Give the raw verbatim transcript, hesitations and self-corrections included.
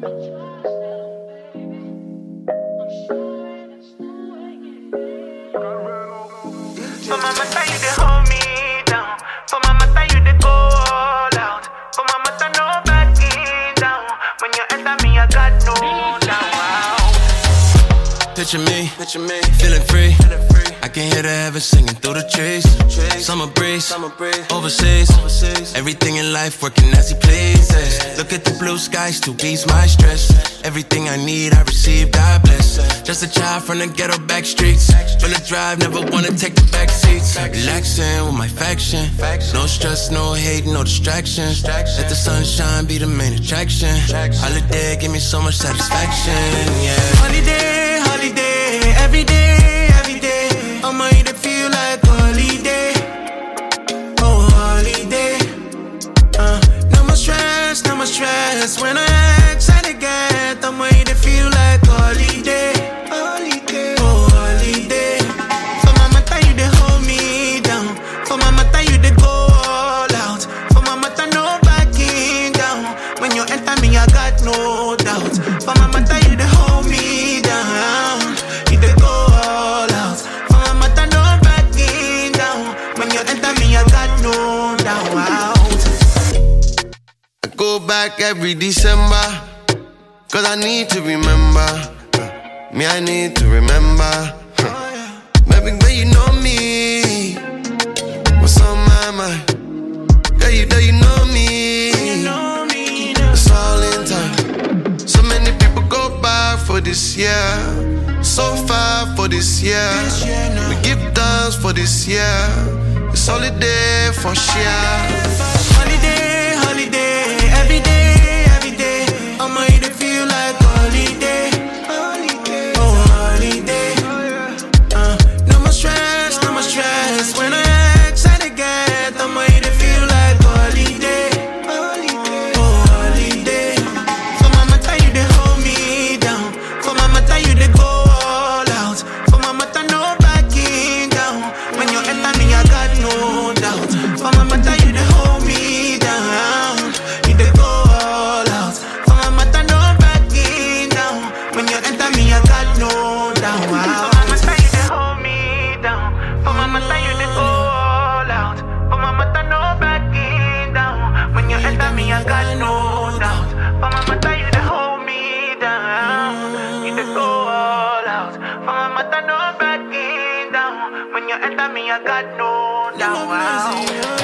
For my mother, you dey hold me down. For my mother, you dey go all out. For my mother, no backing down. When you enter me, I got no doubt. Wow. Picture me, picture me, feeling free. I can hear the heavens singing through the trees. Summer breeze, Summer breeze. Overseas. Overseas. Everything in life working as he pleases. Look at the blue skies to ease my stress. Everything I need, I receive, God bless. Just a child from the ghetto back streets. Full of drive, never wanna take the back seats. Relaxing with my faction. No stress, no hate, no distractions. Let the sunshine be the main attraction. Holiday, give me so much satisfaction, yeah. Holiday, holiday, every day. I'ma eat it feel like holiday. Oh, holiday. Uh, no more stress, no more stress. When I excited get, I'ma eat it feel like holiday. Holiday. Oh, holiday. For my mother, you dey hold me down. For my mother, you dey go all out. For my mother, no backing down. When you enter me, I got no doubt. For my mother, you dey hold me down. You dey go all out. I got no doubt. I go back every December, cause I need to remember. Me, I need to remember. Baby, girl, you know me. What's on my mind? Girl, you know you know me. It's all in time. So many people go by for this year. So far for this year. We give thanks for this year. It's holiday for sure. Holiday, holiday, every day, every day. I'ma eat it feel like holiday. Holiday, oh holiday. Uh, no more stress, no more stress. When I excited get, I'ma eat it feel like holiday. Holiday, oh holiday. For my mother, you dey hold me down. For my mother, you dey go all out. For my mother, no backing down. When you enter me, I got no doubt. For my mother, you dey hold me down. You dey go all out. For my mother, no backing down. When you enter me, I got no doubt. Wow. For my mother, you dey hold me down. For my mother, you dey go all out. For my mother, no backing down. When you enter me, I got no doubt. For my mother, you dey hold me down. You dey go all out. For my mother, no backing down. When you enter me, I got no doubt. Wow.